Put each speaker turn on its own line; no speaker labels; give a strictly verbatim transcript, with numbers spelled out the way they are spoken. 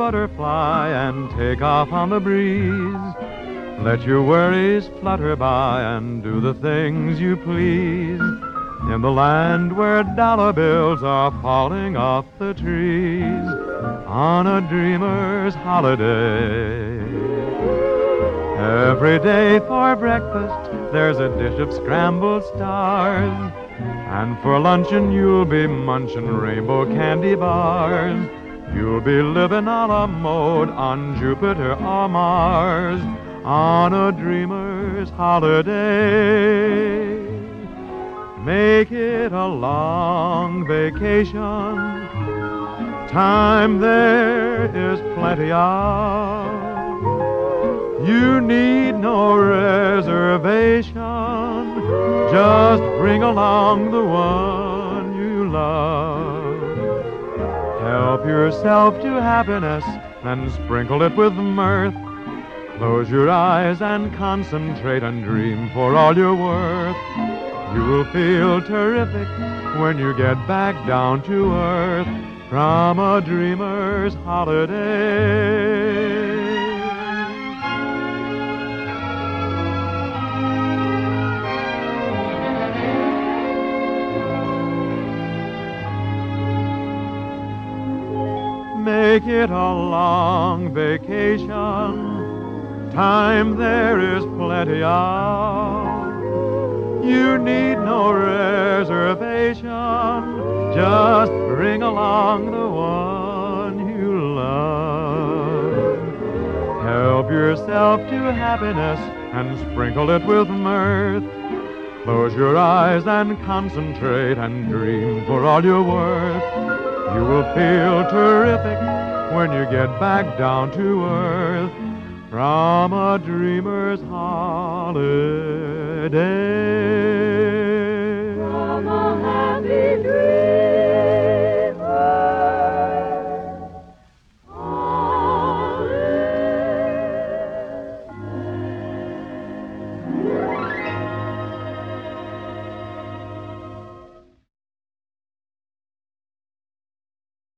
butterfly and take off on the breeze. Let your worries flutter by and do the things you please. In the land where dollar bills are falling off the trees, on a dreamer's holiday. Every day for breakfast there's a dish of scrambled stars, and for luncheon you'll be munching rainbow candy bars. You'll be living a la mode on Jupiter or Mars, on a dreamer's holiday. Make it a long vacation. Time there is plenty of. You need no reservation. Just bring along the one you love. Help yourself to happiness and sprinkle it with mirth. Close your eyes and concentrate and dream for all you're worth. You will feel terrific when you get back down to earth from a dreamer's holiday. Make it a long vacation. Time there is plenty of. You need no reservation. Just bring along the one you love. Help yourself to happiness and sprinkle it with mirth. Close your eyes and concentrate and dream for all you're worth. You will feel terrific when you get back down to earth from a dreamer's holiday.